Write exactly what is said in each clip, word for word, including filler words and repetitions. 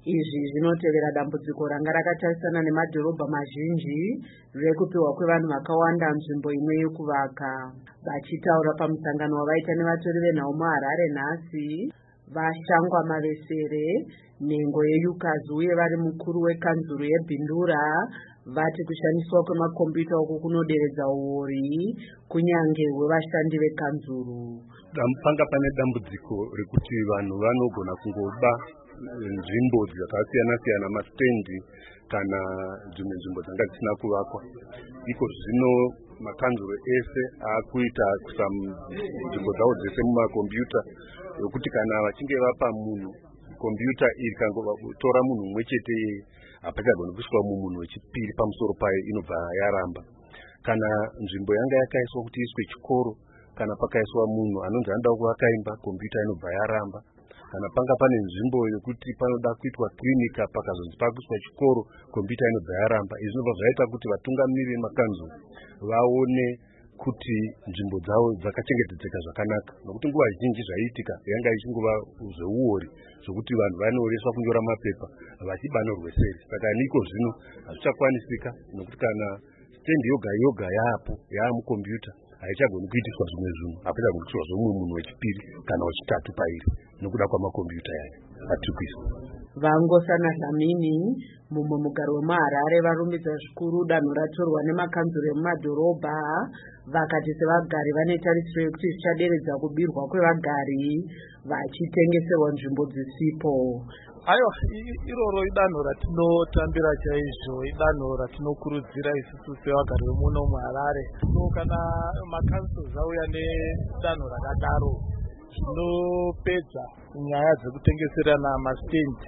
Izvi zvinotevera dambudziko ranga rakatarisana nemadhorobha mazhinji rekupiwa kwevanhu vakawanda nzvimbo imwe yekuvaka. Vachitaura pamusangano wavaita nevatori venhau muHarare nhasi, Vashangwa Mavesere, nhengo yeUCAS uye vari mukuru wekanzuru yeBhindura vati kushandiswa kwemakombiyuta uku kunoderedza uori kunyange hwevashandi vekanzuru. Panga pane dambudziko rekuti vanhu vanogona kungoba nzvimbo dzakasiyana siyana, mastendi kana dzimwe nzvimbo dzanga dzisina kuvakwa. Iko zvino makanzuro ese akuita kuisa nzvimbo dzawo dzese mumakombiyuta, yokuti kana vachinge vapa munhu kombiyuta iri kangotora munhu mumwe chete hapachagoni kuiswa munhu wechipiri pamusoro payo, inobva yaramba. Kana nzvimbo yanga yakaiswa kuti iswe chikoro, kana pakaiswa munhu anonzi anoda kuvaka imba, kombiyuta inobva yaramba. Kana panga pane nzvimbo yokuti panoda kuitwa klinika pakazonzi pakuiswa chikoro, kombiyuta inobva yaramba. Izvi zvinobva zvaita kuti vatungamiri vemakanzuru vaone kuti nzvimbo dzavo dzakachengetedzeka zvakanaka, nokuti nguva zhinji zvaiitika yanga ichingova zveuori zvokuti vanhu vanoreswa kunyora mapepa vachiba norweseri. Saka niko zvino hazvichakwanisika, nokuti kana stendi yoga yoga yaapo yaamukombiyuta haichagoni kuitiswa zvimwe zvinhu, hapachagoni kuiswa zvomumwe munhu wechipiri kana wechitatu pairi nokuda kwamakombiyuta yayo atiri kuiswa. Vangosana Dlamini, mumwe mugaro wemuHarare, varumbidza zvikuru danho ratorwa nemakanzuro emumadhorobha. Vakati sevagari vane tarisiro yekuti zvichaderedza kubirwa kwevagari vachitengeserwa nzvimbo dzisipo. Aiwa, iroro idanho ratinotambira chaizvo, idanho ratinokurudzira isusu sevagari vemuno muHarare. So kana makanzuro auya nedanho rakadaro, zvinopedza nyaya dzekutengeserana mastendi.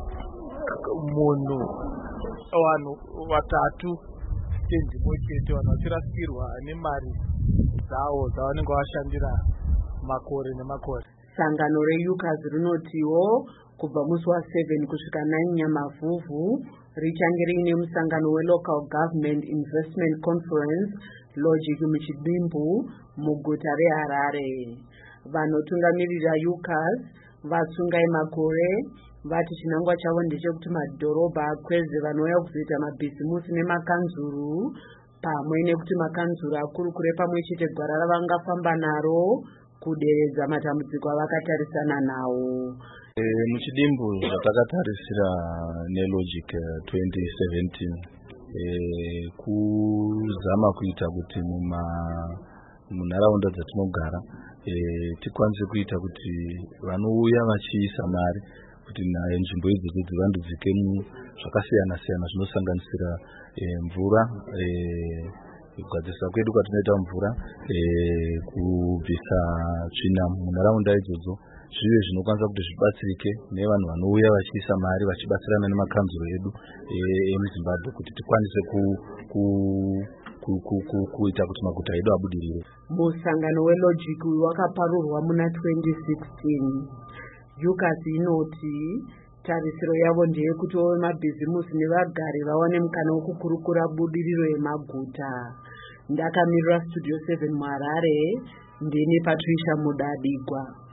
Munhu vanhu vatatu stendi mochete, vanhu vachirasirwa nemari dzavo dzavanenge vashandira makore nemakore. Sangano reUCAS rinotiwo kubva musi wa7 kusvika nine Nyamavhuvhu richange riine musangano weLocal Government Investment Conference Logic muchidimbu muguta reHarare. Vanotungamirira UCAS vatsungai makore vati chinangwa chavo ndechekuti madhorobha akweze vanouya kuzoita mabhizimusi nemakanzuru, pamwe nekuti makanzuru akurukure pamwe chete gwara ravangafamba naro kuderedza matambudziko avakatarisana nawo. E, muchidimbu zvatakatarisira neLogic twenty seventeen e, kuzama kuita kuti muma munharaunda dzatinogara e, tikwanise kuita kuti vanouya vachiisa mari kuti naye nzvimbo idzodzo dzivandudzike zvakasiyana siyana zvinosanganisira e, mvura, e, kugadzirisa kwedu kwatinoita mvura, e, kubvisa tsvina munharaunda idzodzo, zvive zvinokwanisa kuti zvibatsirike nevanhu vanouya vachiisa mari vachibatsirana nemakanzuro edu emuZimbabwe kuti tikwanise ku, ku kuita kuti maguta edu abudirire. Musangano weLogic wakaparurwa muna twenty sixteen. UCAS inoti tarisiro yavo ndeyekuti vemabhizimusi nevagari vawane mukana wekukurukura budiriro yemaguta. Ndakamirira Studio seven muHarare, ndini Patricia Mudadigwa.